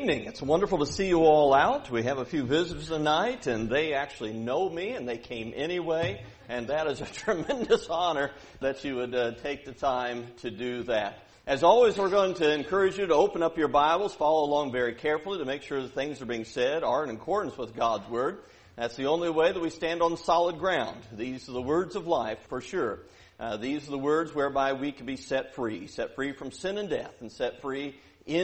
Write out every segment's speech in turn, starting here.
evening. It's wonderful to see you all out. We have a few visitors tonight, and they actually know me, and they came anyway. And that is a tremendous honor that you would take the time to do that. As always, we're going to encourage you to open up your Bibles, follow along very carefully to make sure the things that are being said are in accordance with God's Word. That's the only way that we stand on solid ground. These are the words of life, for sure. These are the words whereby we can be set free from sin and death, and set free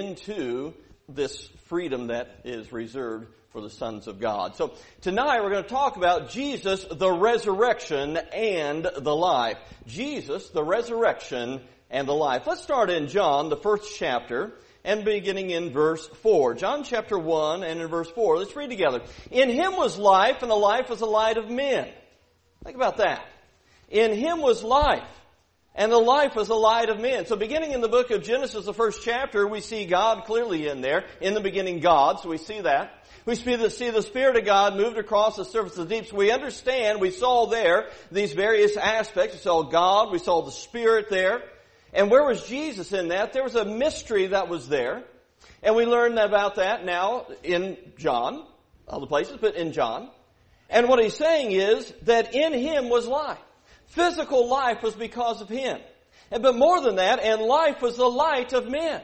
into this freedom that is reserved for the sons of God. So tonight we're going to talk about Jesus, the resurrection and the life. Jesus, the resurrection and the life. Let's start in John, the first chapter, and beginning in verse 4. John chapter 1 and in verse 4. Let's read together. In him was life, and the life was the light of men. Think about that. In him was life, and the life was the light of men. So beginning in the book of Genesis, the first chapter, we see God clearly in there. In the beginning, God. So we see that. We see the Spirit of God moved across the surface of the deep. So we understand, we saw there these various aspects. We saw God, we saw the Spirit there. And where was Jesus in that? There was a mystery that was there. And we learned about that now in John, other places, but in John. And what he's saying is that in him was life. Physical life was because of him. But more than that, and life was the light of men.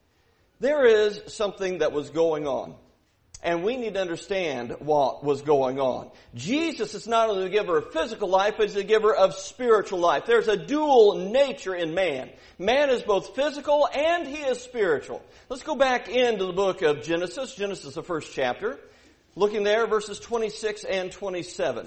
There is something that was going on. And we need to understand what was going on. Jesus is not only the giver of physical life, but he's the giver of spiritual life. There's a dual nature in man. Man is both physical and he is spiritual. Let's go back into the book of Genesis. Genesis, the first chapter. Looking there, verses 26 and 27.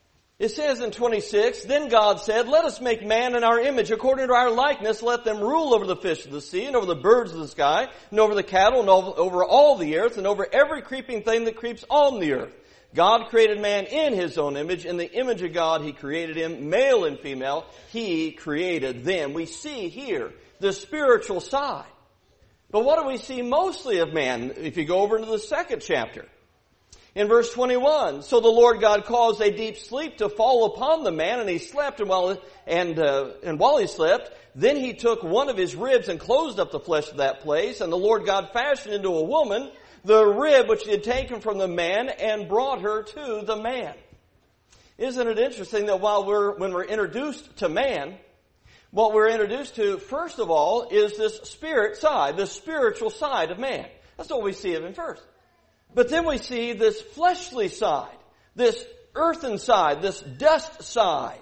It says in 26, Then God said, Let us make man in our image, according to our likeness. Let them rule over the fish of the sea, and over the birds of the sky, and over the cattle, and over all the earth, and over every creeping thing that creeps on the earth. God created man in his own image. In the image of God he created him, male and female. He created them. We see here the spiritual side. But what do we see mostly of man if you go over into the second chapter? In verse 21, so the Lord God caused a deep sleep to fall upon the man, and he slept, and while he slept, then he took one of his ribs and closed up the flesh of that place, and the Lord God fashioned into a woman the rib which he had taken from the man, and brought her to the man. Isn't it interesting that when we're introduced to man, what we're introduced to, first of all, is this spirit side, the spiritual side of man. That's what we see of him first. But then we see this fleshly side, this earthen side, this dust side,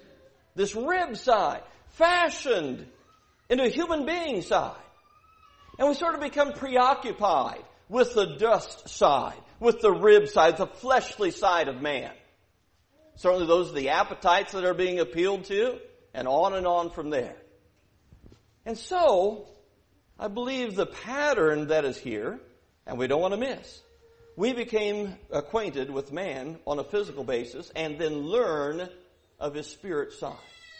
this rib side, fashioned into a human being side. And we sort of become preoccupied with the dust side, with the rib side, the fleshly side of man. Certainly those are the appetites that are being appealed to, and on from there. And so, I believe the pattern that is here, and we don't want to miss, we became acquainted with man on a physical basis and then learn of his spirit side.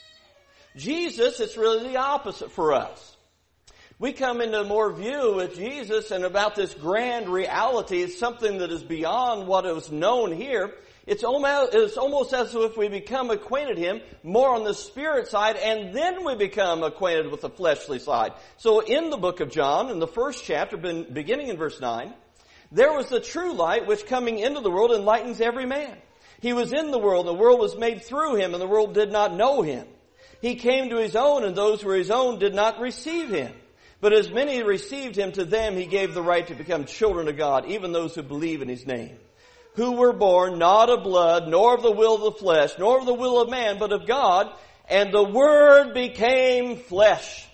Jesus, it's really the opposite for us. We come into more view with Jesus and about this grand reality. It's something that is beyond what is known here. It's almost as if we become acquainted him more on the spirit side, and then we become acquainted with the fleshly side. So in the book of John, in the first chapter, beginning in verse 9, there was the true light which coming into the world enlightens every man. He was in the world, and the world was made through him, and the world did not know him. He came to his own, and those who were his own did not receive him. But as many received him, to them he gave the right to become children of God, even those who believe in his name. Who were born not of blood, nor of the will of the flesh, nor of the will of man, but of God. And the Word became flesh.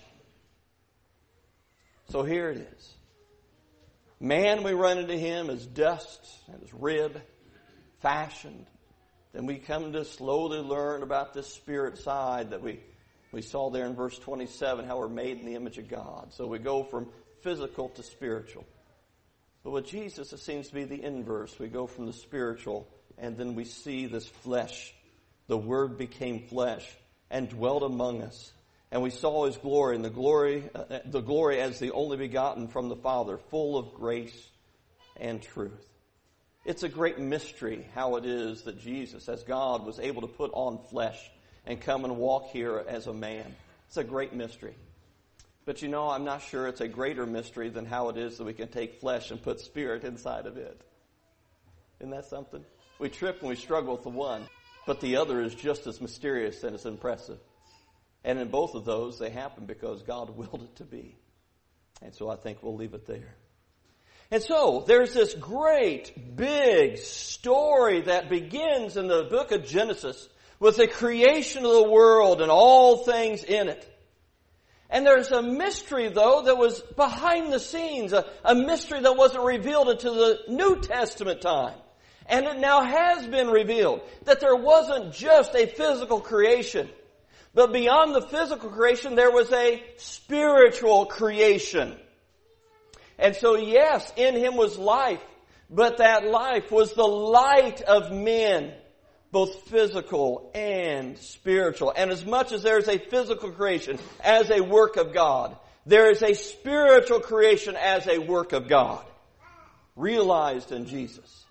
So here it is. Man, we run into him as dust and as rib, fashioned. Then we come to slowly learn about this spirit side that we saw there in verse 27, how we're made in the image of God. So we go from physical to spiritual. But with Jesus, it seems to be the inverse. We go from the spiritual, and then we see this flesh. The Word became flesh and dwelt among us. And we saw his glory, and the glory as the only begotten from the Father, full of grace and truth. It's a great mystery how it is that Jesus, as God, was able to put on flesh and come and walk here as a man. It's a great mystery. But I'm not sure it's a greater mystery than how it is that we can take flesh and put spirit inside of it. Isn't that something? We trip and we struggle with the one, but the other is just as mysterious and as impressive. And in both of those, they happen because God willed it to be. And so I think we'll leave it there. And so there's this great big story that begins in the book of Genesis with the creation of the world and all things in it. And there's a mystery, though, that was behind the scenes, a mystery that wasn't revealed until the New Testament time. And it now has been revealed that there wasn't just a physical creation, but beyond the physical creation, there was a spiritual creation. And so, yes, in Him was life, but that life was the light of men, both physical and spiritual. And as much as there is a physical creation as a work of God, there is a spiritual creation as a work of God, realized in Jesus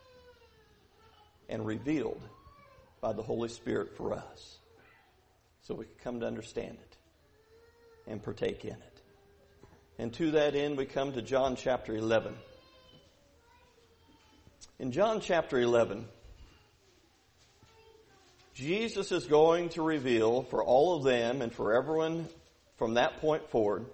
and revealed by the Holy Spirit for us, so we can come to understand it and partake in it. And to that end, we come to John chapter 11. In John chapter 11, Jesus is going to reveal for all of them and for everyone from that point forward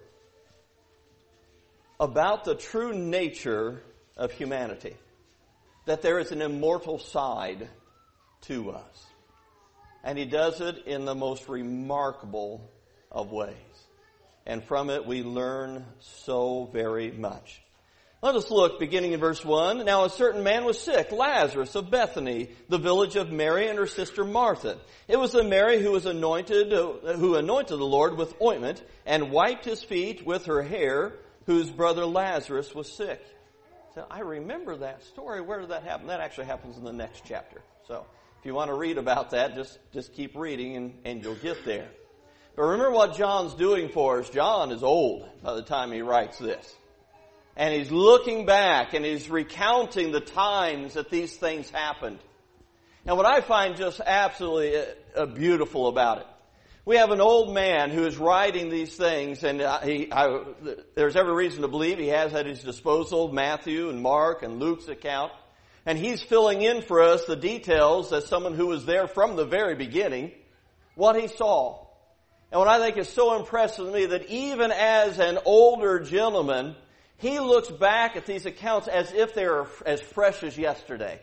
about the true nature of humanity. That there is an immortal side to us. And He does it in the most remarkable of ways. And from it we learn so very much. Let us look, beginning in verse 1. Now a certain man was sick, Lazarus of Bethany, the village of Mary and her sister Martha. It was the Mary who anointed the Lord with ointment and wiped His feet with her hair, whose brother Lazarus was sick. So I remember that story. Where did that happen? That actually happens in the next chapter. So if you want to read about that, just keep reading and you'll get there. But remember what John's doing for us. John is old by the time he writes this. And he's looking back and he's recounting the times that these things happened. And what I find just absolutely beautiful about it, we have an old man who is writing these things, and there's every reason to believe he has at his disposal Matthew and Mark and Luke's account. And he's filling in for us the details as someone who was there from the very beginning, what he saw. And what I think is so impressive to me that even as an older gentleman, he looks back at these accounts as if they are as fresh as yesterday.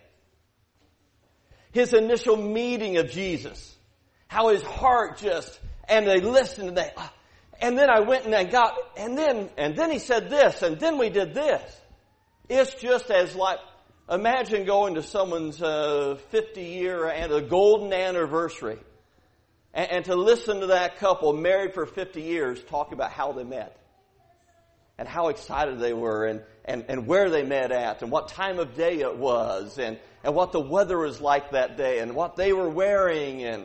His initial meeting of Jesus, how his heart and they listened and then I went and I got, and then he said this, and then we did this. It's just as like, imagine going to someone's 50-year and a golden anniversary. And to listen to that couple married for 50 years talk about how they met. And how excited they were and where they met at and what time of day it was and what the weather was like that day and what they were wearing. And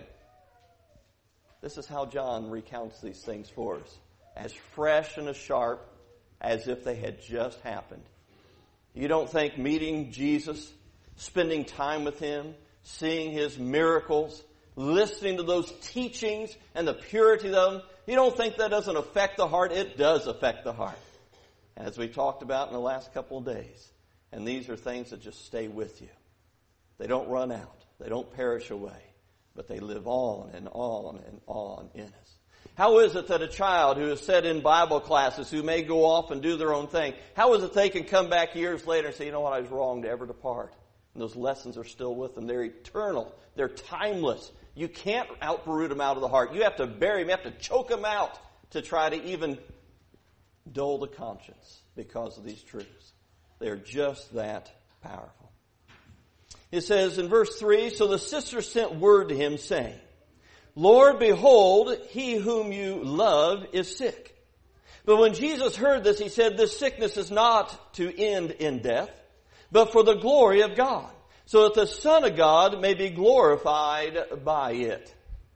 this is how John recounts these things for us. As fresh and as sharp as if they had just happened. You don't think meeting Jesus, spending time with Him, seeing His miracles, listening to those teachings and the purity of them, you don't think that doesn't affect the heart? It does affect the heart. As we talked about in the last couple of days. And these are things that just stay with you. They don't run out. They don't perish away. But they live on and on and on in us. How is it that a child who is set in Bible classes, who may go off and do their own thing, how is it they can come back years later and say, you know what, I was wrong to ever depart? And those lessons are still with them. They're eternal. They're timeless. You can't uproot them out of the heart. You have to bury them. You have to choke them out to try to even dull the conscience because of these truths. They're just that powerful. It says in verse 3, so the sister sent word to him saying, Lord, behold, he whom you love is sick. But when Jesus heard this, he said, this sickness is not to end in death, but for the glory of God, so that the Son of God may be glorified by it.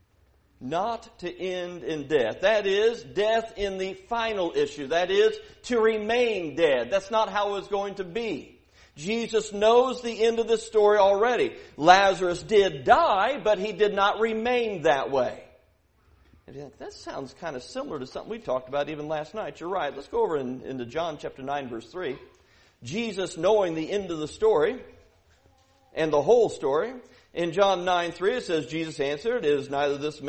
Not to end in death. That is, death in the final issue. That is, to remain dead. That's not how it's going to be. Jesus knows the end of this story already. Lazarus did die, but he did not remain that way. And you think, that sounds kind of similar to something we talked about even last night. You're right. Let's go over into John chapter 9, verse 3. Jesus, knowing the end of the story and the whole story, in John 9:3 it says, Jesus answered, "It is neither this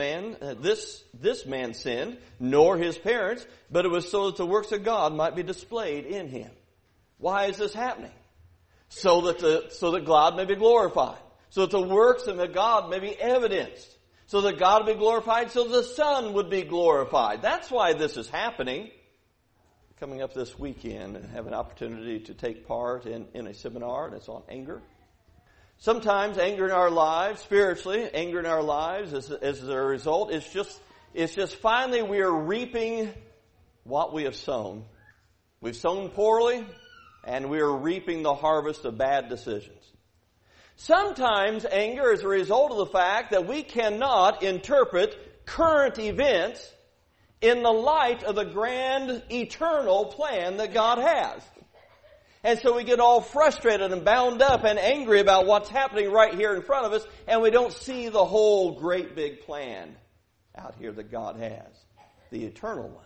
man sinned, nor his parents, but it was so that the works of God might be displayed in him." Why is this happening? So that God may be glorified. So that the works of God may be evidenced. So that God would be glorified, so the Son would be glorified. That's why this is happening. Coming up this weekend, I have an opportunity to take part in a seminar, and it's on anger. Sometimes anger in our lives, spiritually, anger in our lives, as a result, it's just finally we are reaping what we have sown. We've sown poorly, and we are reaping the harvest of bad decisions. Sometimes anger is a result of the fact that we cannot interpret current events in the light of the grand eternal plan that God has. And so we get all frustrated and bound up and angry about what's happening right here in front of us, and we don't see the whole great big plan out here that God has, the eternal one.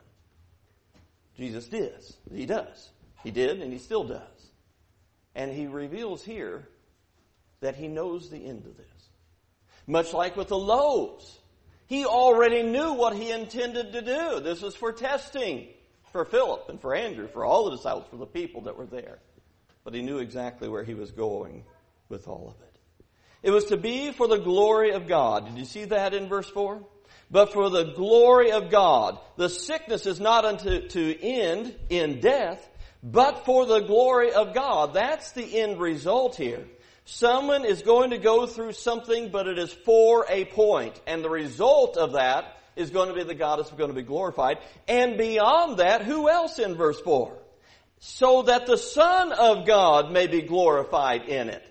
Jesus does. He does. He did, and he still does. And he reveals here that he knows the end of this. Much like with the loaves. He already knew what he intended to do. This was for testing. For Philip and for Andrew, for all the disciples, for the people that were there. But he knew exactly where he was going with all of it. It was to be for the glory of God. Did you see that in verse 4? But for the glory of God. The sickness is not to end in death, but for the glory of God. That's the end result here. Someone is going to go through something, but it is for a point. And the result of that is going to be that God is going to be glorified. And beyond that, who else in verse 4? So that the Son of God may be glorified in it.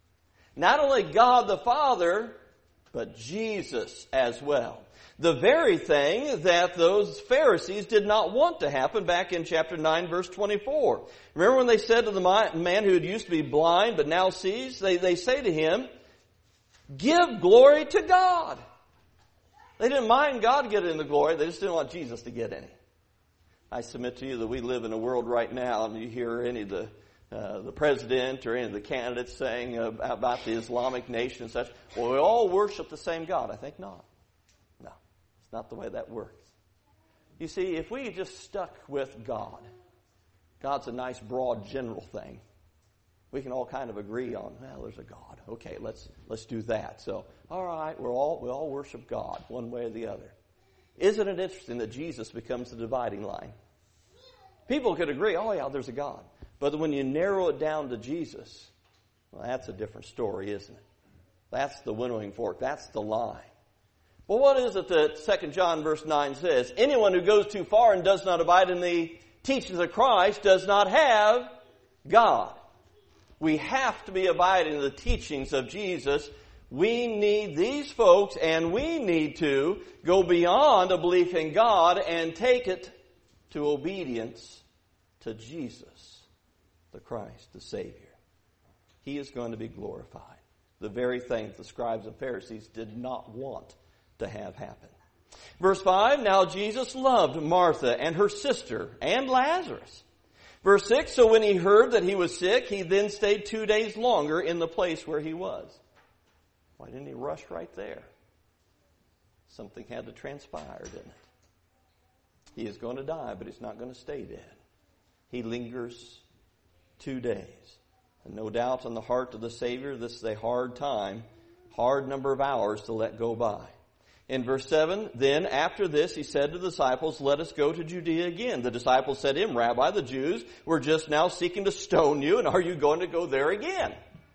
Not only God the Father, but Jesus as well. The very thing that those Pharisees did not want to happen back in chapter 9, verse 24. Remember when they said to the man who had used to be blind but now sees, they say to him, "Give glory to God." They didn't mind God getting the glory. They just didn't want Jesus to get any. I submit to you that we live in a world right now, and you hear any of the president or any of the candidates saying about the Islamic nation and such, well, we all worship the same God. I think not. No, it's not the way that works. You see, if we just stuck with God, God's a nice, broad, general thing. We can all kind of agree on, well, there's a God. Okay, let's do that. So, all right, we all worship God one way or the other. Isn't it interesting that Jesus becomes the dividing line? People could agree, oh yeah, there's a God. But when you narrow it down to Jesus, well, that's a different story, isn't it? That's the winnowing fork. That's the line. Well, what is it that 2 John verse 9 says? Anyone who goes too far and does not abide in the teachings of Christ does not have God. We have to be abiding in the teachings of Jesus. We need these folks, and we need to go beyond a belief in God and take it to obedience to Jesus, the Christ, the Savior. He is going to be glorified. The very thing that the scribes and Pharisees did not want to have happen. Verse 5, now Jesus loved Martha and her sister and Lazarus. Verse 6, so when he heard that he was sick, he then stayed 2 days longer in the place where he was. Why didn't he rush right there? Something had to transpire, didn't it? He is going to die, but he's not going to stay dead. He lingers 2 days. And no doubt on the heart of the Savior, this is a hard time, hard number of hours to let go by. In verse 7, then after this he said to the disciples, let us go to Judea again. The disciples said to him, Rabbi, the Jews were just now seeking to stone you, and are you going to go there again?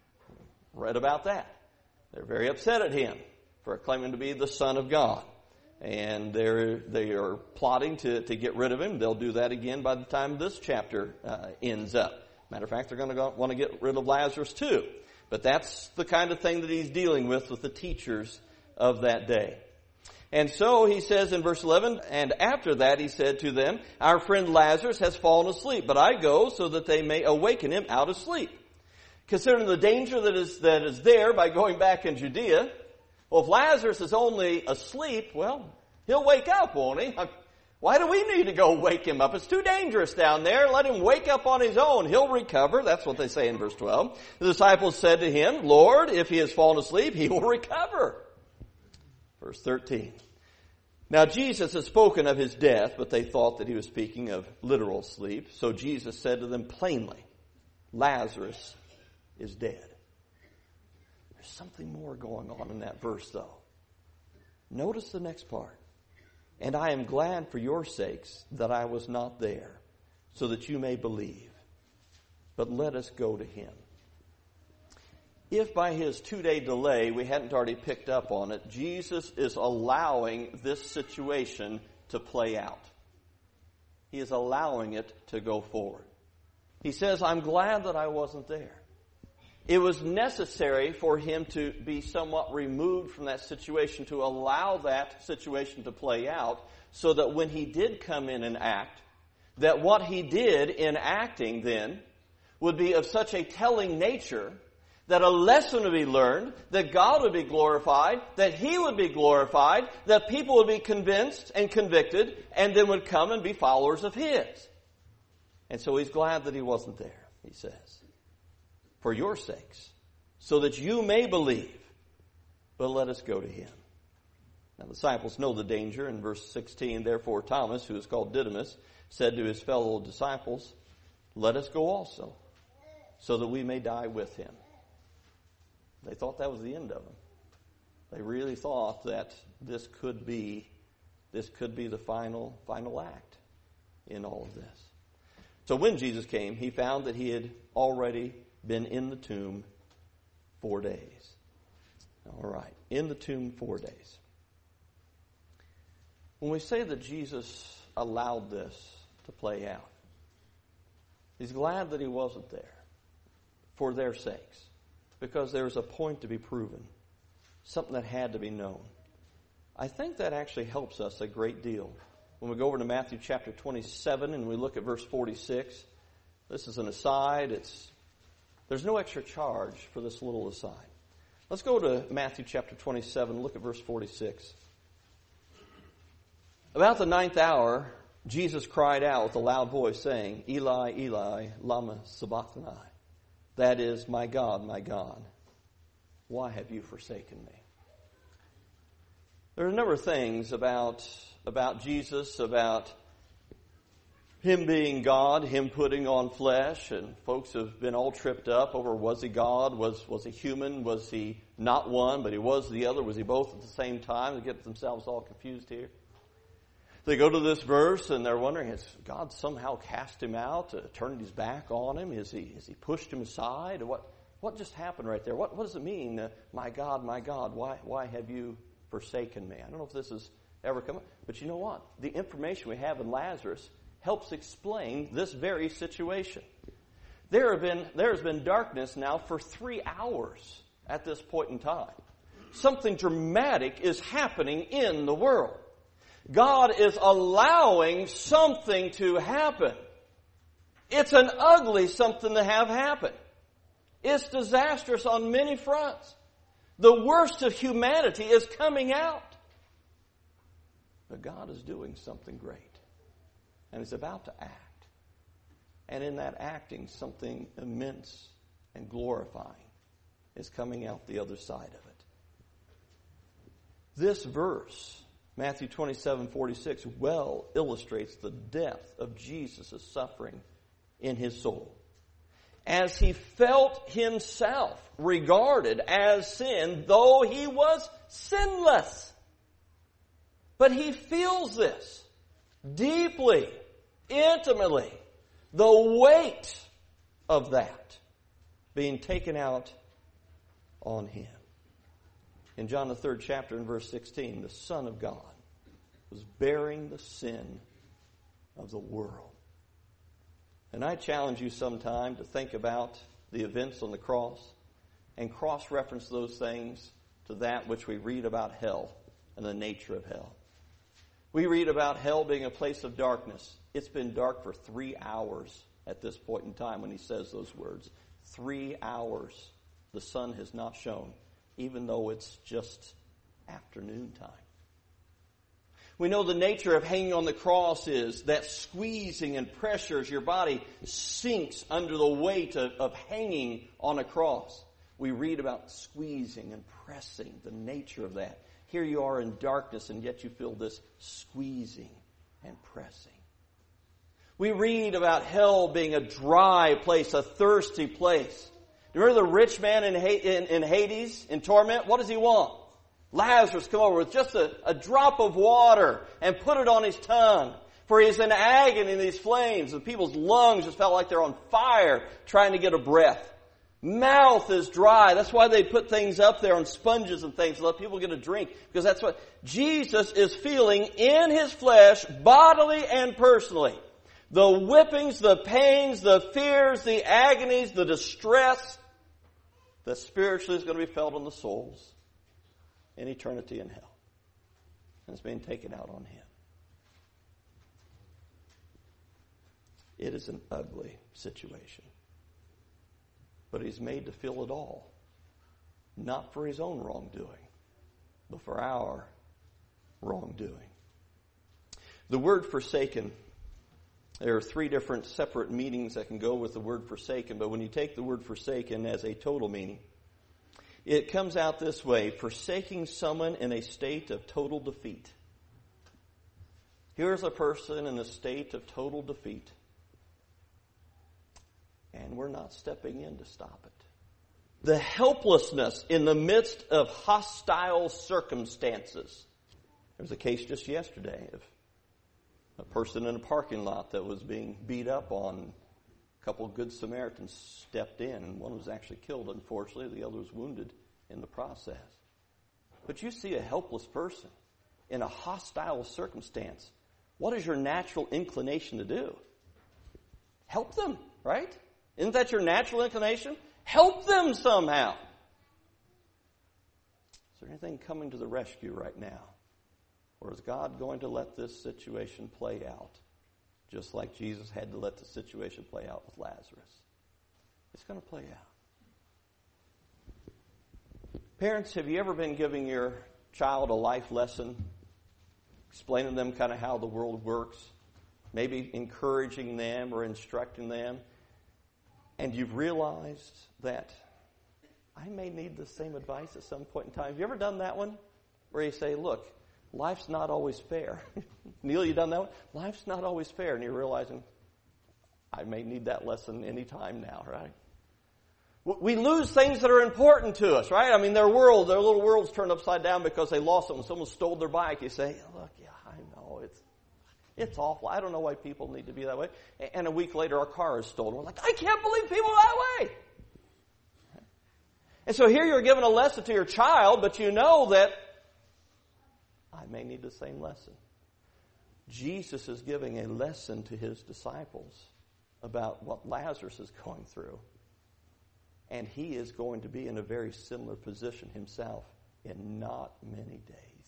Read about that. They're very upset at him for claiming to be the Son of God. And they are plotting to get rid of him. They'll do that again by the time this chapter ends up. Matter of fact, they're going to want to get rid of Lazarus too. But that's the kind of thing that he's dealing with the teachers of that day. And so he says in verse 11, and after that he said to them, our friend Lazarus has fallen asleep, but I go so that they may awaken him out of sleep. Considering the danger that is there by going back in Judea, well, if Lazarus is only asleep, well, He'll wake up, won't he? Why do we need to go wake him up? It's too dangerous down there. Let him wake up on his own. He'll recover. That's what they say in verse 12. The disciples said to him, Lord, if he has fallen asleep, he will recover. Verse 13. Now Jesus had spoken of his death, but they thought that he was speaking of literal sleep. So Jesus said to them plainly, Lazarus is dead. There's something more going on in that verse, though. Notice the next part. And I am glad for your sakes that I was not there, so that you may believe. But let us go to him. If by his 2-day delay we hadn't already picked up on it, Jesus is allowing this situation to play out. He is allowing it to go forward. He says, I'm glad that I wasn't there. It was necessary for him to be somewhat removed from that situation, to allow that situation to play out, so that when he did come in and act, that what he did in acting then would be of such a telling nature that a lesson would be learned, that God would be glorified, that he would be glorified, that people would be convinced and convicted, and then would come and be followers of his. And so he's glad that he wasn't there, he says. For your sakes, so that you may believe. But let us go to him. Now the disciples know the danger. In verse 16, therefore Thomas, who is called Didymus, said to his fellow disciples, let us go also, so that we may die with him. They thought that was the end of him. They really thought that this could be the final act in all of this. So when Jesus came, he found that he had already been in the tomb 4 days. All right, in the tomb 4 days. When we say that Jesus allowed this to play out, he's glad that he wasn't there for their sakes, because there was a point to be proven, something that had to be known. I think that actually helps us a great deal. When we go over to Matthew chapter 27 and we look at verse 46, this is an aside. There's no extra charge for this little aside. Let's go to Matthew chapter 27, look at verse 46. About the 9th hour, Jesus cried out with a loud voice, saying, Eli, Eli, lama sabachthani. That is, my God, why have you forsaken me? There are a number of things about Jesus, about him being God, him putting on flesh, and folks have been all tripped up over, was he God, was he human, was he not one, but he was the other, was he both at the same time? They get themselves all confused here. They go to this verse and they're wondering, has God somehow cast him out, turned his back on him? Has he pushed him aside? What just happened right there? What does it mean, my God, why have you forsaken me? I don't know if this has ever come up, but you know what? The information we have in Lazarus helps explain this very situation. There has been darkness now for 3 hours at this point in time. Something dramatic is happening in the world. God is allowing something to happen. It's an ugly something to have happen. It's disastrous on many fronts. The worst of humanity is coming out. But God is doing something great. And he's about to act. And in that acting, something immense and glorifying is coming out the other side of it. This verse, Matthew 27:46, well illustrates the depth of Jesus' suffering in his soul. As he felt himself regarded as sin, though he was sinless. But he feels this deeply, intimately, the weight of that being taken out on him. In John the 3rd chapter in verse 16, the Son of God was bearing the sin of the world. And I challenge you sometime to think about the events on the cross and cross-reference those things to that which we read about hell and the nature of hell. We read about hell being a place of darkness. It's been dark for 3 hours at this point in time when he says those words. 3 hours the sun has not shone, even though it's just afternoon time. We know the nature of hanging on the cross is that squeezing and pressure as your body sinks under the weight of hanging on a cross. We read about squeezing and pressing, the nature of that. Here you are in darkness, and yet you feel this squeezing and pressing. We read about hell being a dry place, a thirsty place. Do you remember the rich man in Hades, in torment? What does he want? Lazarus, come over with just a drop of water and put it on his tongue. For he's in agony in these flames. The people's lungs just felt like they're on fire trying to get a breath. Mouth is dry. That's why they put things up there on sponges and things to let people get a drink. Because that's what Jesus is feeling in his flesh, bodily and personally. The whippings, the pains, the fears, the agonies, the distress that spiritually is going to be felt on the souls in eternity in hell. And it's being taken out on him. It is an ugly situation. But he's made to feel it all. Not for his own wrongdoing, but for our wrongdoing. The word forsaken, there are 3 different separate meanings that can go with the word forsaken, but when you take the word forsaken as a total meaning, it comes out this way: forsaking someone in a state of total defeat. Here's a person in a state of total defeat, and we're not stepping in to stop it. The helplessness in the midst of hostile circumstances. There was a case just yesterday of a person in a parking lot that was being beat up on. A couple of good Samaritans stepped in, and one was actually killed, unfortunately. The other was wounded in the process. But you see a helpless person in a hostile circumstance. What is your natural inclination to do? Help them, right? Isn't that your natural inclination? Help them somehow. Is there anything coming to the rescue right now? Or is God going to let this situation play out just like Jesus had to let the situation play out with Lazarus? It's going to play out. Parents, have you ever been giving your child a life lesson, explaining to them kind of how the world works, maybe encouraging them or instructing them, and you've realized that I may need the same advice at some point in time? Have you ever done that one? Where you say, look, life's not always fair. Neil, you done that one? Life's not always fair. And you're realizing, I may need that lesson any time now, right? We lose things that are important to us, right? I mean, their little world's turned upside down because they lost something. Someone stole their bike. You say, look, yeah, I know, it's awful. I don't know why people need to be that way. And a week later, our car is stolen. We're like, I can't believe people are that way. And so here you're giving a lesson to your child, but you know that I may need the same lesson. Jesus is giving a lesson to his disciples about what Lazarus is going through. And he is going to be in a very similar position himself in not many days.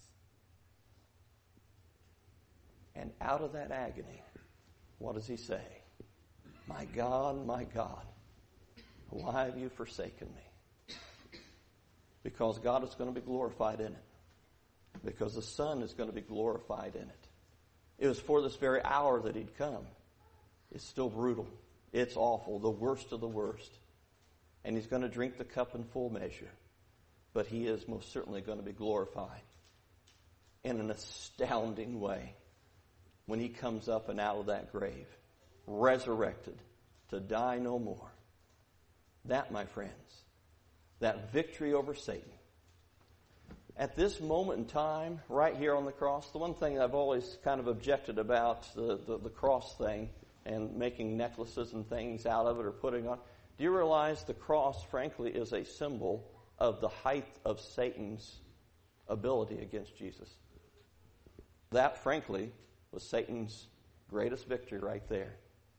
And out of that agony, what does he say? My God, why have you forsaken me? Because God is going to be glorified in it. Because the Son is going to be glorified in it. It was for this very hour that he'd come. It's still brutal. It's awful, the worst of the worst. And he's going to drink the cup in full measure. But he is most certainly going to be glorified in an astounding way when he comes up and out of that grave, resurrected to die no more. That, my friends, that victory over Satan. At this moment in time, right here on the cross, the one thing I've always kind of objected about the cross thing and making necklaces and things out of it or putting on, do you realize the cross, frankly, is a symbol of the height of Satan's ability against Jesus? That, frankly, was Satan's greatest victory right there.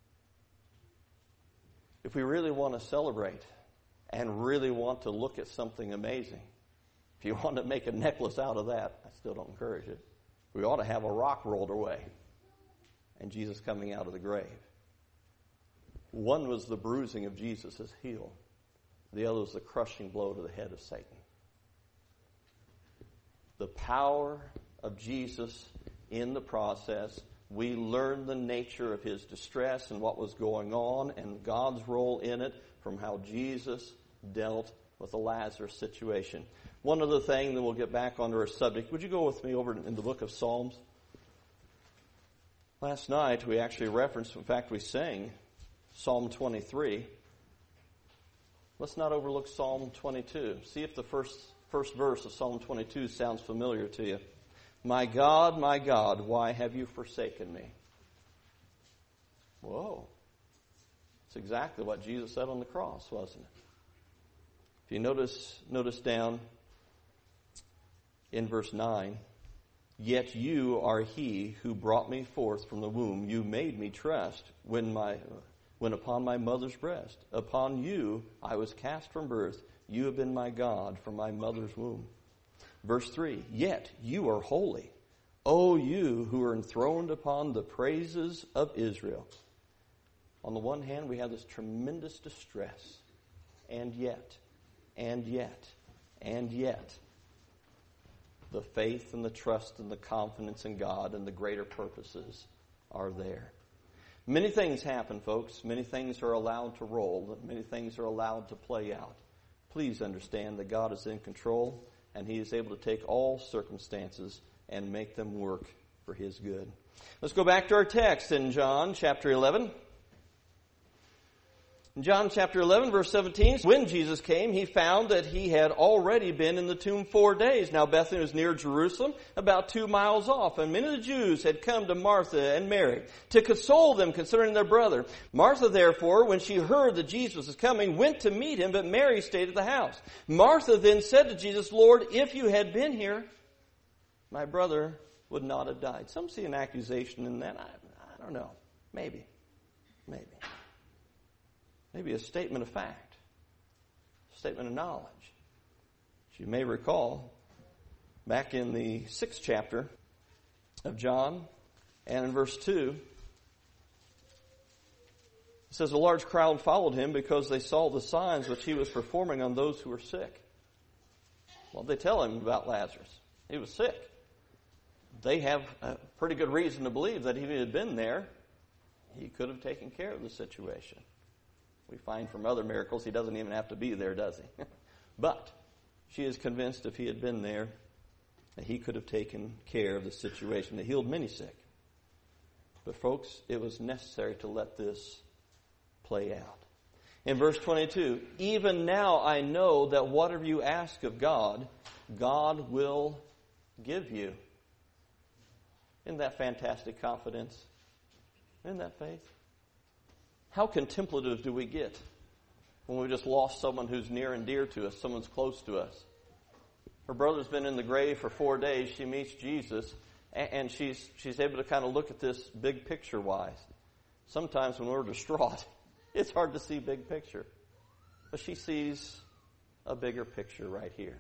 If we really want to celebrate and really want to look at something amazing, if you want to make a necklace out of that, I still don't encourage it. We ought to have a rock rolled away and Jesus coming out of the grave. One was the bruising of Jesus' heel. The other was the crushing blow to the head of Satan. The power of Jesus in the process, we learn the nature of his distress and what was going on and God's role in it from how Jesus dealt with the Lazarus situation. One other thing, then we'll get back onto our subject. Would you go with me over in the book of Psalms? Last night we actually referenced, in fact we sang Psalm 23. Let's not overlook Psalm 22. See if the first verse of Psalm 22 sounds familiar to you. My God, why have you forsaken me? Whoa. That's exactly what Jesus said on the cross, wasn't it? If you notice down in verse 9, yet you are he who brought me forth from the womb. You made me trust when upon my mother's breast. Upon you I was cast from birth. You have been my God from my mother's womb. Verse 3, yet you are holy, O you who are enthroned upon the praises of Israel. On the one hand, we have this tremendous distress, and yet, the faith and the trust and the confidence in God and the greater purposes are there. Many things happen, folks. Many things are allowed to roll. Many things are allowed to play out. Please understand that God is in control, and he is able to take all circumstances and make them work for his good. Let's go back to our text in John chapter 11. In John chapter 11, verse 17, when Jesus came, he found that he had already been in the tomb 4 days. Now Bethany was near Jerusalem, about 2 miles off, and many of the Jews had come to Martha and Mary to console them concerning their brother. Martha, therefore, when she heard that Jesus was coming, went to meet him, but Mary stayed at the house. Martha then said to Jesus, Lord, if you had been here, my brother would not have died. Some see an accusation in that. I don't know. Maybe. Maybe a statement of fact, a statement of knowledge. As you may recall, back in the 6th chapter of John, and in verse 2, it says, a large crowd followed him because they saw the signs which he was performing on those who were sick. Well, they tell him about Lazarus. He was sick. They have a pretty good reason to believe that if he had been there, he could have taken care of the situation. We find from other miracles he doesn't even have to be there, does he? But she is convinced if he had been there, that he could have taken care of the situation. They healed many sick. But folks, it was necessary to let this play out. In verse 22, even now I know that whatever you ask of God, God will give you. Isn't that fantastic confidence? Isn't that faith? How contemplative do we get when we just lost someone who's near and dear to us, someone's close to us? Her brother's been in the grave for 4 days. She meets Jesus, and she's able to kind of look at this big picture-wise. Sometimes when we're distraught, it's hard to see big picture. But she sees a bigger picture right here.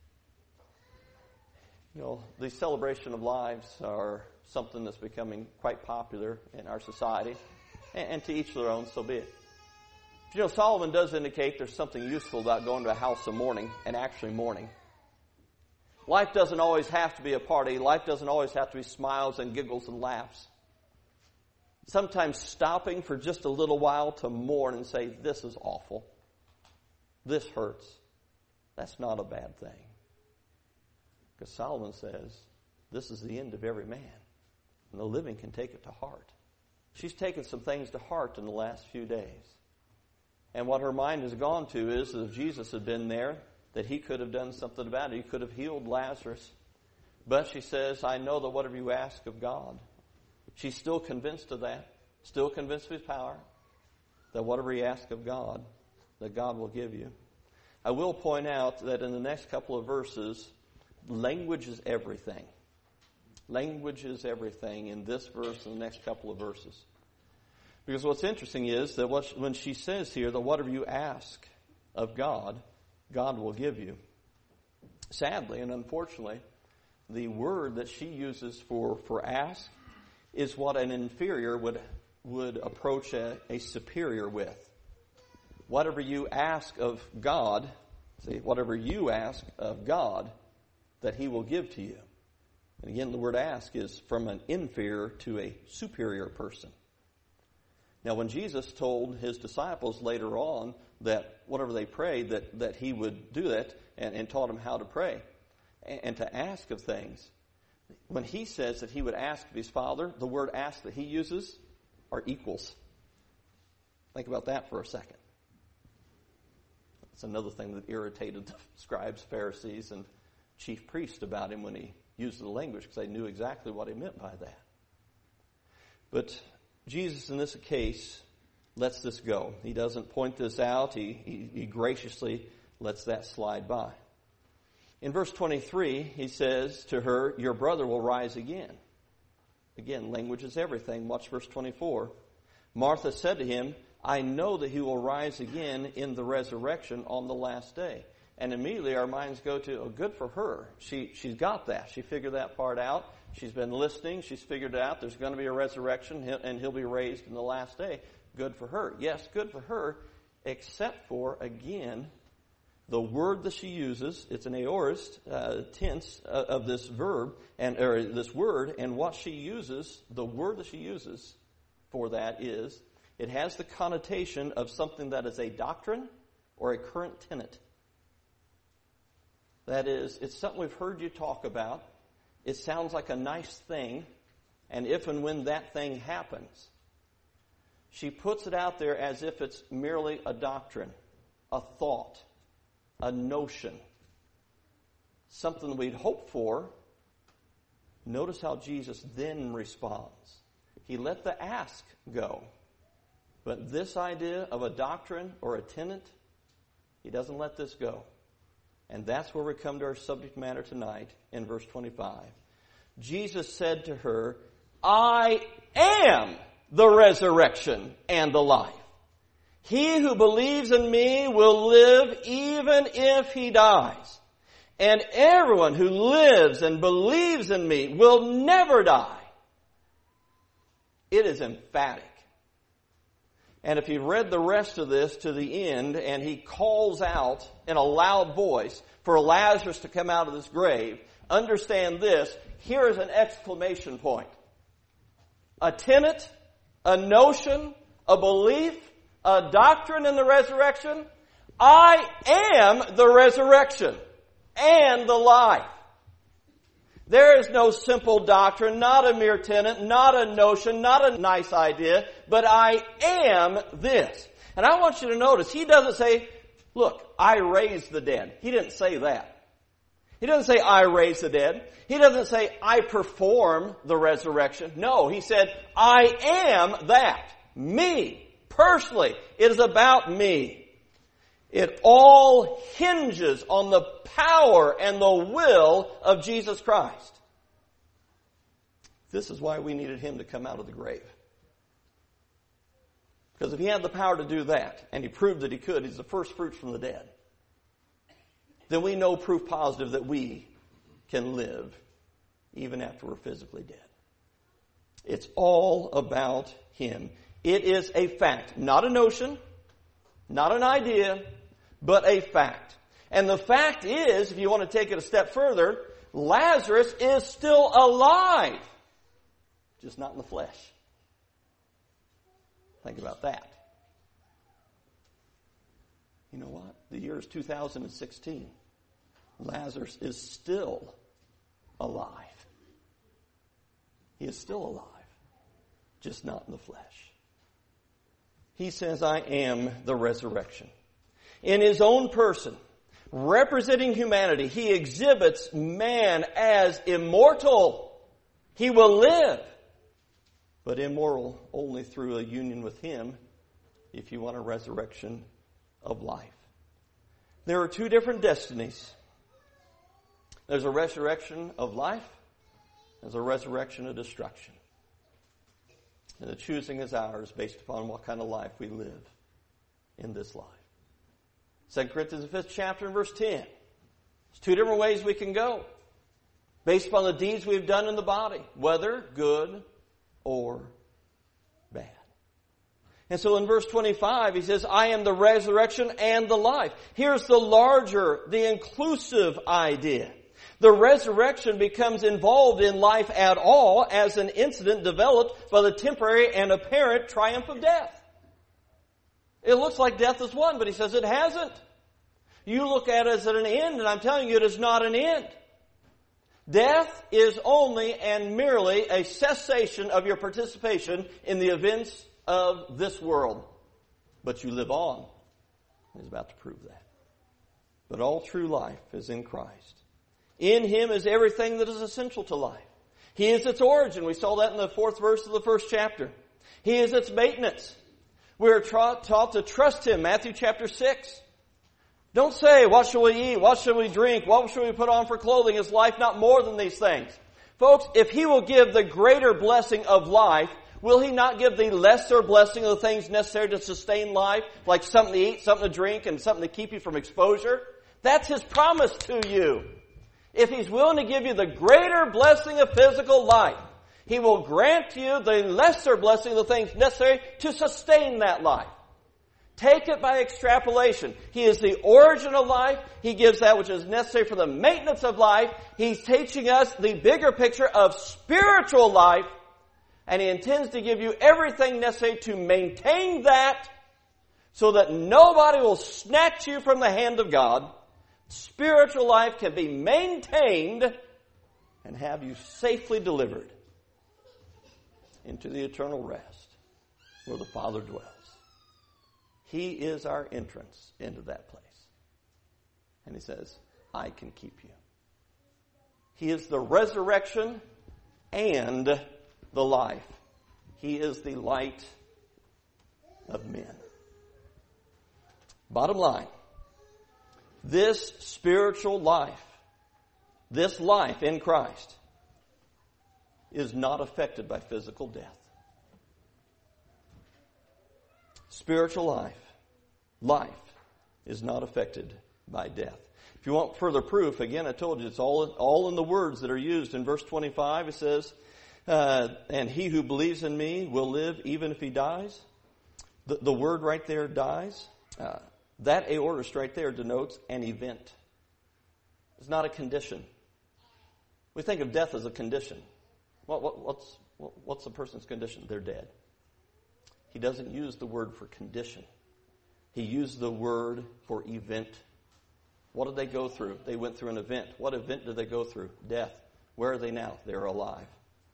You know, the celebration of lives are something that's becoming quite popular in our society. And to each their own, so be it. You know, Solomon does indicate there's something useful about going to a house of mourning and actually mourning. Life doesn't always have to be a party. Life doesn't always have to be smiles and giggles and laughs. Sometimes stopping for just a little while to mourn and say, this is awful. This hurts. That's not a bad thing. Because Solomon says, this is the end of every man. And the living can take it to heart. She's taken some things to heart in the last few days. And what her mind has gone to is that if Jesus had been there, that he could have done something about it. He could have healed Lazarus. But she says, I know that whatever you ask of God. She's still convinced of that. Still convinced of his power. That whatever you ask of God, that God will give you. I will point out that in the next couple of verses, language is everything. Language is everything in this verse and the next couple of verses. Because what's interesting is that when she says here that whatever you ask of God, God will give you. Sadly and unfortunately, the word that she uses for ask is what an inferior would approach a superior with. Whatever you ask of God, whatever you ask of God, that he will give to you. And again, the word ask is from an inferior to a superior person. Now, when Jesus told his disciples later on that whatever they prayed, that he would do that and taught them how to pray and to ask of things, when he says that he would ask of his Father, the word ask that he uses are equals. Think about that for a second. That's another thing that irritated the scribes, Pharisees, and chief priests about him when he used the language, because they knew exactly what he meant by that. But Jesus, in this case, lets this go. He doesn't point this out. He graciously lets that slide by. In verse 23, he says to her, your brother will rise again. Again, language is everything. Watch verse 24. Martha said to him, I know that he will rise again in the resurrection on the last day. And immediately our minds go to, oh, good for her. She's got that. She figured that part out. She's been listening. She's figured it out. There's going to be a resurrection, and he'll be raised in the last day. Good for her. Yes, good for her, except for, again, the word that she uses. It's an aorist tense of this verb, or this word, and what she uses, the word that she uses for that is, it has the connotation of something that is a doctrine or a current tenet. That is, it's something we've heard you talk about. It sounds like a nice thing, and if and when that thing happens, she puts it out there as if it's merely a doctrine, a thought, a notion, something we'd hope for. Notice how Jesus then responds. He let the ask go. But this idea of a doctrine or a tenet, he doesn't let this go. And that's where we come to our subject matter tonight in verse 25. Jesus said to her, I am the resurrection and the life. He who believes in me will live even if he dies. And everyone who lives and believes in me will never die. It is emphatic. And if you read the rest of this to the end, and he calls out in a loud voice for Lazarus to come out of this grave, understand this. Here is an exclamation point. A tenet, a notion, a belief, a doctrine in the resurrection. I am the resurrection and the life. There is no simple doctrine, not a mere tenet, not a notion, not a nice idea, but I am this. And I want you to notice, he doesn't say, look, I raised the dead. He didn't say that. He doesn't say, I raised the dead. He doesn't say, I perform the resurrection. No, he said, I am that. Me, personally. It is about me. It all hinges on the power and the will of Jesus Christ. This is why we needed him to come out of the grave. Because if he had the power to do that, and he proved that he could, he's the first fruits from the dead, then we know proof positive that we can live even after we're physically dead. It's all about him. It is a fact, not a notion, not an idea, but a fact. And the fact is, if you want to take it a step further, Lazarus is still alive, just not in the flesh. Think about that. You know what? The year is 2016. Lazarus is still alive. He is still alive, just not in the flesh. He says, I am the resurrection. In his own person, representing humanity, he exhibits man as immortal. He will live, but immoral only through a union with him if you want a resurrection of life. There are two different destinies. There's a resurrection of life. There's a resurrection of destruction. And the choosing is ours based upon what kind of life we live in this life. 2 Corinthians, the 5th chapter and verse 10. There's two different ways we can go. Based upon the deeds we've done in the body. Whether good or bad. And so in verse 25, he says, I am the resurrection and the life. Here's the larger, the inclusive idea. The resurrection becomes involved in life at all as an incident developed by the temporary and apparent triumph of death. It looks like death is won, but he says it hasn't. You look at it as an end, and I'm telling you it is not an end. Death is only and merely a cessation of your participation in the events of this world. But you live on. He's about to prove that. But all true life is in Christ. In Him is everything that is essential to life. He is its origin. We saw that in the 4th verse of the 1st chapter. He is its maintenance. We are taught to trust Him. Matthew chapter 6. Don't say, what shall we eat? What shall we drink? What shall we put on for clothing? Is life not more than these things? Folks, if He will give the greater blessing of life, will He not give the lesser blessing of the things necessary to sustain life, like something to eat, something to drink, and something to keep you from exposure? That's His promise to you. If He's willing to give you the greater blessing of physical life, He will grant you the lesser blessing of the things necessary to sustain that life. Take it by extrapolation. He is the origin of life. He gives that which is necessary for the maintenance of life. He's teaching us the bigger picture of spiritual life. And He intends to give you everything necessary to maintain that so that nobody will snatch you from the hand of God. Spiritual life can be maintained and have you safely delivered into the eternal rest where the Father dwells. He is our entrance into that place. And He says, I can keep you. He is the resurrection and the life. He is the light of men. Bottom line, this spiritual life, this life in Christ, is not affected by physical death. Spiritual life is not affected by death. If you want further proof, again, I told you it's all in the words that are used. In verse 25, it says, and he who believes in me will live even if he dies. The word right there, dies, that aorist right there denotes an event. It's not a condition. We think of death as a condition. What's a person's condition? They're dead. He doesn't use the word for condition. He used the word for event. What did they go through? They went through an event. What event did they go through? Death. Where are they now? They're alive.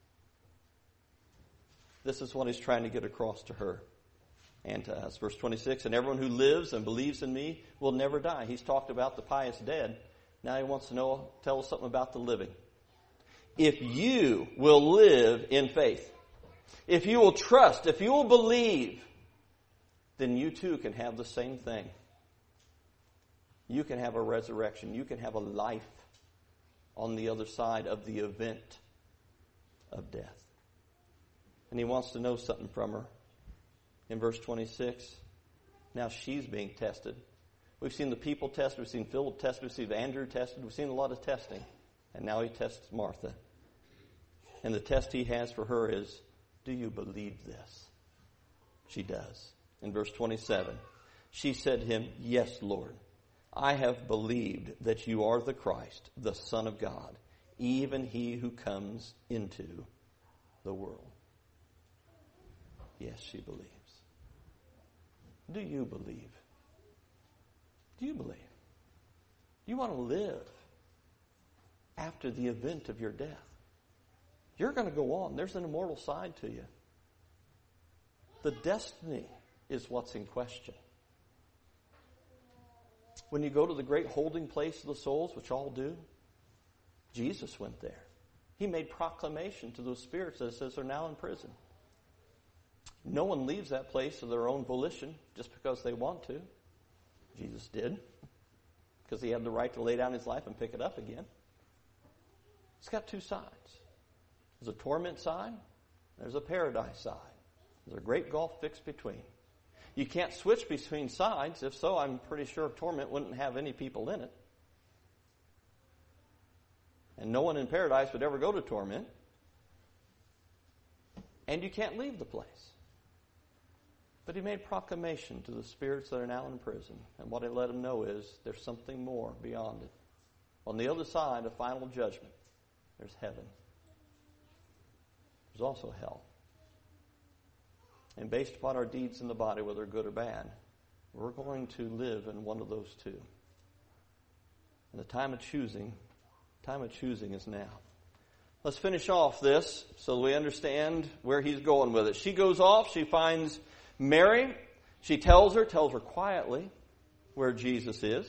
This is what He's trying to get across to her and to us. Verse 26, and everyone who lives and believes in me will never die. He's talked about the pious dead. Now He wants to tell us something about the living. If you will live in faith, if you will trust, if you will believe, then you too can have the same thing. You can have a resurrection. You can have a life on the other side of the event of death. And He wants to know something from her. In verse 26, now she's being tested. We've seen the people tested. We've seen Philip tested. We've seen Andrew tested. We've seen a lot of testing. And now He tests Martha. And the test He has for her is, do you believe this? She does. In verse 27, she said to Him, yes, Lord, I have believed that you are the Christ, the Son of God, even He who comes into the world. Yes, she believes. Do you believe? Do you believe? You want to live after the event of your death. You're going to go on. There's an immortal side to you. The destiny is what's in question. When you go to the great holding place of the souls, which all do, Jesus went there. He made proclamation to those spirits that says they're now in prison. No one leaves that place of their own volition just because they want to. Jesus did, because He had the right to lay down His life and pick it up again. It's got two sides. There's a torment side. There's a paradise side. There's a great gulf fixed between. You can't switch between sides. If so, I'm pretty sure torment wouldn't have any people in it. And no one in paradise would ever go to torment. And you can't leave the place. But He made proclamation to the spirits that are now in prison. And what He let them know is there's something more beyond it. On the other side of final judgment, there's heaven. There's also hell. And based upon our deeds in the body, whether good or bad, we're going to live in one of those two. And the time of choosing is now. Let's finish off this so we understand where he's going with it. She goes off. She finds Mary. She tells her quietly where Jesus is.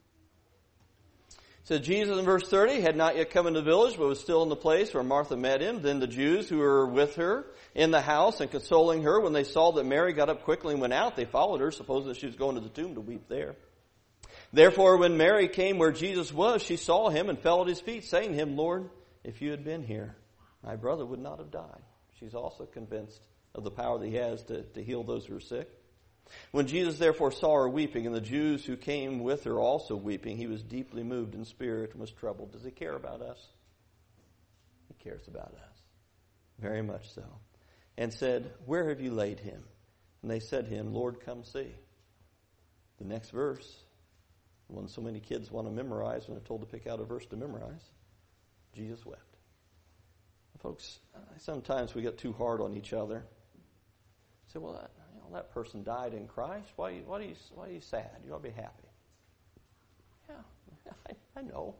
So Jesus in verse 30 had not yet come into the village, but was still in the place where Martha met him. Then the Jews who were with her in the house and consoling her, when they saw that Mary got up quickly and went out, they followed her, supposing that she was going to the tomb to weep there. Therefore, when Mary came where Jesus was, she saw him and fell at his feet, saying to him, Lord, if you had been here, my brother would not have died. She's also convinced of the power that he has to heal those who are sick. When Jesus therefore saw her weeping, and the Jews who came with her also weeping, he was deeply moved in spirit and was troubled. Does he care about us? He cares about us. Very much so. And said, where have you laid him? And they said to him, Lord, come see. The next verse, the one so many kids want to memorize when they're told to pick out a verse to memorize, Jesus wept. Folks, sometimes we get too hard on each other. Say, well, that person died in Christ. Why are you sad? You ought to be happy. Yeah, I know.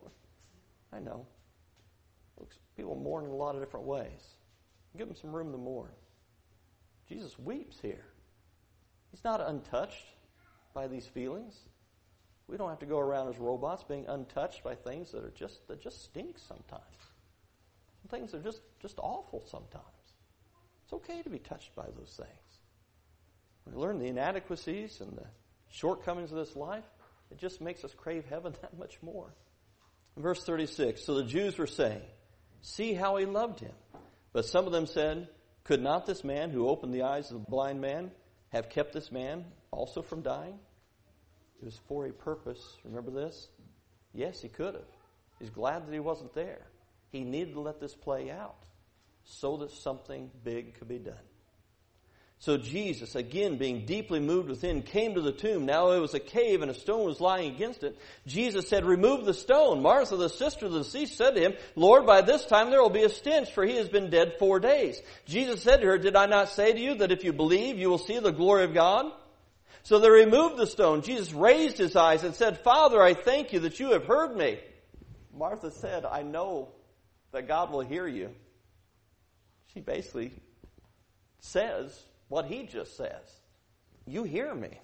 Folks, people mourn in a lot of different ways. Give them some room to mourn. Jesus weeps here. He's not untouched by these feelings. We don't have to go around as robots being untouched by things that just stink sometimes. Some things are just awful sometimes. It's okay to be touched by those things. When we learn the inadequacies and the shortcomings of this life, it just makes us crave heaven that much more. Verse 36, so the Jews were saying, see how he loved him. But some of them said, could not this man who opened the eyes of the blind man have kept this man also from dying? It was for a purpose. Remember this? Yes, he could have. He's glad that he wasn't there. He needed to let this play out so that something big could be done. So Jesus, again being deeply moved within, came to the tomb. Now it was a cave and a stone was lying against it. Jesus said, remove the stone. Martha, the sister of the deceased, said to him, Lord, by this time there will be a stench, for he has been dead 4 days. Jesus said to her, did I not say to you that if you believe, you will see the glory of God? So they removed the stone. Jesus raised his eyes and said, Father, I thank you that you have heard me. Martha said, I know that God will hear you. She basically says what he just says. You hear me.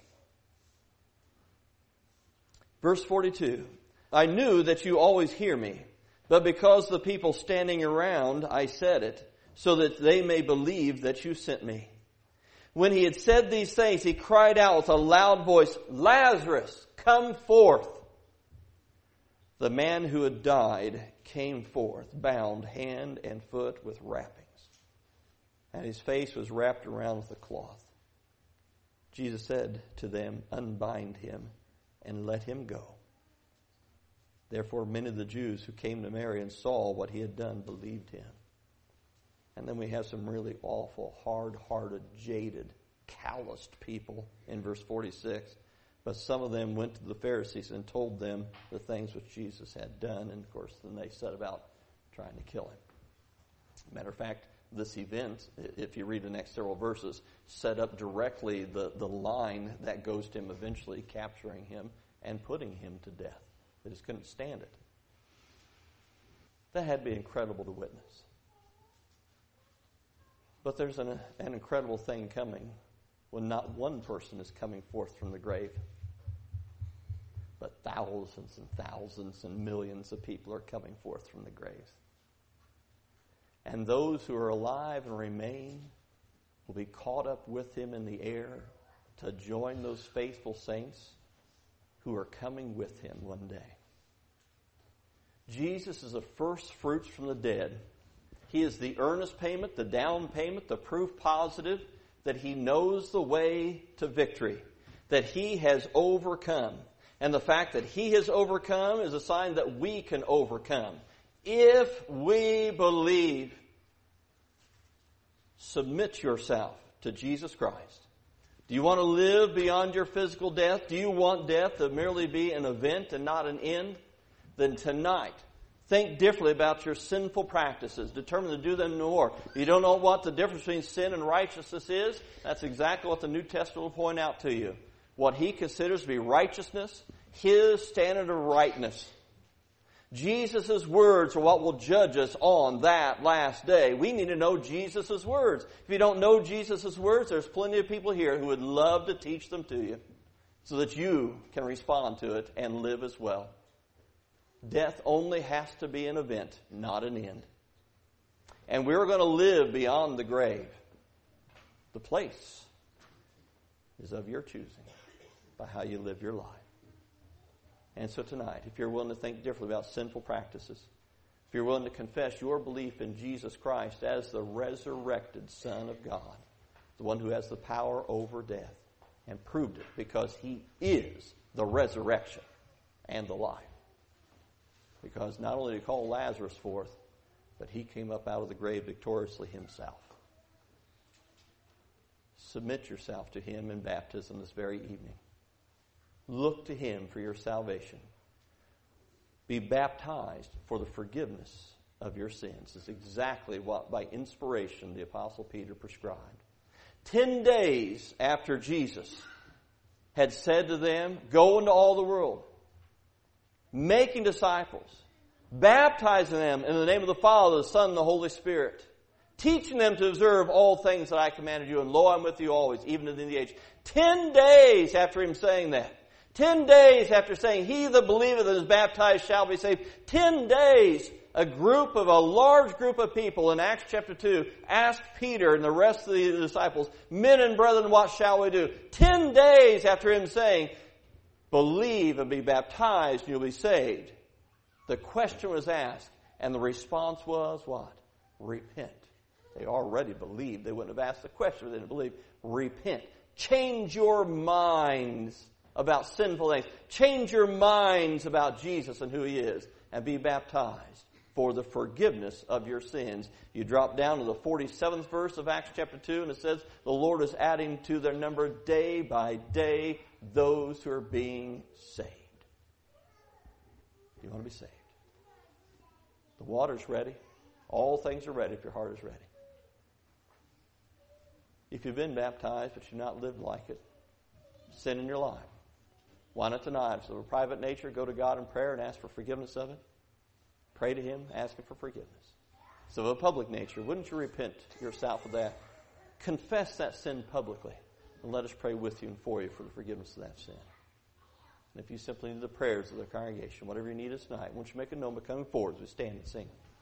Verse 42. I knew that you always hear me, but because the people standing around, I said it, so that they may believe that you sent me. When he had said these things, he cried out with a loud voice, Lazarus, come forth. The man who had died came forth, bound hand and foot with wrappings, and his face was wrapped around with a cloth. Jesus said to them, unbind him and let him go. Therefore many of the Jews who came to Mary and saw what he had done believed him. And then we have some really awful, hard-hearted, jaded, calloused people in verse 46. But some of them went to the Pharisees and told them the things which Jesus had done. And, of course, then they set about trying to kill him. Matter of fact, this event, if you read the next several verses, set up directly the line that goes to him eventually capturing him and putting him to death. They just couldn't stand it. That had to be incredible to witness. But there's an incredible thing coming when not one person is coming forth from the grave, but thousands and thousands and millions of people are coming forth from the grave. And those who are alive and remain will be caught up with him in the air to join those faithful saints who are coming with him one day. Jesus is the first fruits from the dead. He is the earnest payment, the down payment, the proof positive that he knows the way to victory, that he has overcome. And the fact that he has overcome is a sign that we can overcome. If we believe, submit yourself to Jesus Christ. Do you want to live beyond your physical death? Do you want death to merely be an event and not an end? then tonight, think differently about your sinful practices. Determine to do them no more. If you don't know what the difference between sin and righteousness is, that's exactly what the New Testament will point out to you. What he considers to be righteousness, his standard of rightness. Jesus' words are what will judge us on that last day. We need to know Jesus' words. If you don't know Jesus' words, there's plenty of people here who would love to teach them to you so that you can respond to it and live as well. Death only has to be an event, not an end. And we're going to live beyond the grave. The place is of your choosing by how you live your life. And so tonight, if you're willing to think differently about sinful practices, if you're willing to confess your belief in Jesus Christ as the resurrected Son of God, the one who has the power over death, and proved it because he is the resurrection and the life. Because not only did he call Lazarus forth, but he came up out of the grave victoriously himself. Submit yourself to him in baptism this very evening. Look to him for your salvation. Be baptized for the forgiveness of your sins. Is exactly what, by inspiration, the Apostle Peter prescribed. 10 days after Jesus had said to them, go into all the world, making disciples, baptizing them in the name of the Father, the Son, and the Holy Spirit, teaching them to observe all things that I commanded you, and lo, I'm with you always, even to the end of the age. 10 days after him saying that, 10 days after saying, he that believeth and is baptized shall be saved, 10 days, a large group of people in Acts chapter 2 asked Peter and the rest of the disciples, men and brethren, what shall we do? 10 days after him saying, believe and be baptized and you'll be saved. The question was asked, and the response was what? Repent. They already believed. They wouldn't have asked the question if they didn't believe. Repent. Change your minds about sinful things. Change your minds about Jesus and who he is, and be baptized for the forgiveness of your sins. You drop down to the 47th verse of Acts chapter 2, and it says, the Lord is adding to their number day by day those who are being saved. You want to be saved. The water's ready. All things are ready if your heart is ready. If you've been baptized but you've not lived like it, sin in your life, why not tonight? If it's of a private nature, go to God in prayer and ask for forgiveness of it. Pray to him, ask him for forgiveness. So of a public nature, wouldn't you repent yourself of that? Confess that sin publicly, and let us pray with you and for you for the forgiveness of that sin. And if you simply need the prayers of the congregation, whatever you need us tonight, won't you make a note by coming forward as we stand and sing.